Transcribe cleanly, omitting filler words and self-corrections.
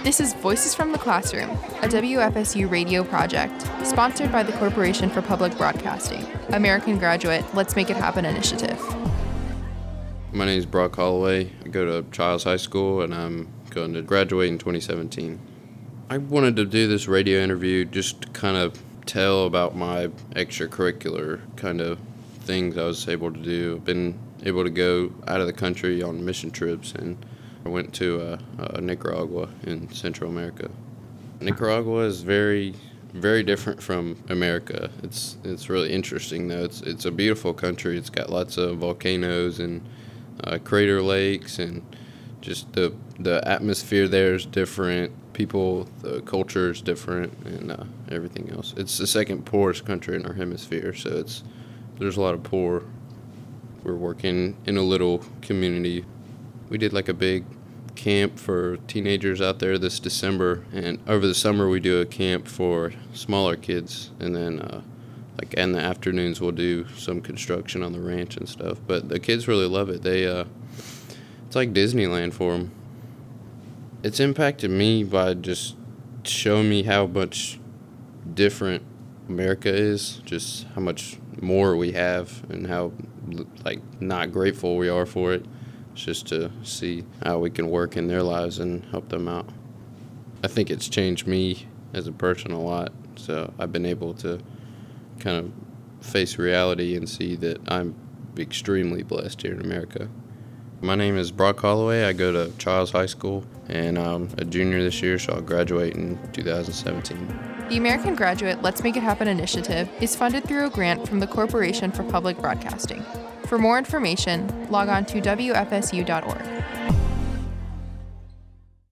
This is Voices from the Classroom, a WFSU radio project, sponsored by the Corporation for Public Broadcasting, American Graduate Let's Make It Happen initiative. My name is Brock Holloway. I go to Childs High School, and I'm going to graduate in 2017. I wanted to do this radio interview just to kind of tell about my extracurricular kind of things I was able to do. I've been able to go out of the country on mission trips, and I went to Nicaragua in Central America. Nicaragua is very, very different from America. It's really interesting, though. It's a beautiful country. It's got lots of volcanoes and crater lakes, and just the atmosphere there is different. People, the culture is different, and everything else. It's the second poorest country in our hemisphere, so there's a lot of poor. We're working in a little community. We did like a big camp for teenagers out there this December, and over the summer we do a camp for smaller kids, and then in the afternoons we'll do some construction on the ranch and stuff. But the kids really love it. It's like Disneyland for them. It's impacted me by just showing me how much different America is, just how much more we have, and how not grateful we are for it. It's just to see how we can work in their lives and help them out. I think it's changed me as a person a lot, so I've been able to kind of face reality and see that I'm extremely blessed here in America. My name is Brock Holloway. I go to Childs High School, and I'm a junior this year, so I'll graduate in 2017. The American Graduate Let's Make It Happen initiative is funded through a grant from the Corporation for Public Broadcasting. For more information, log on to WFSU.org.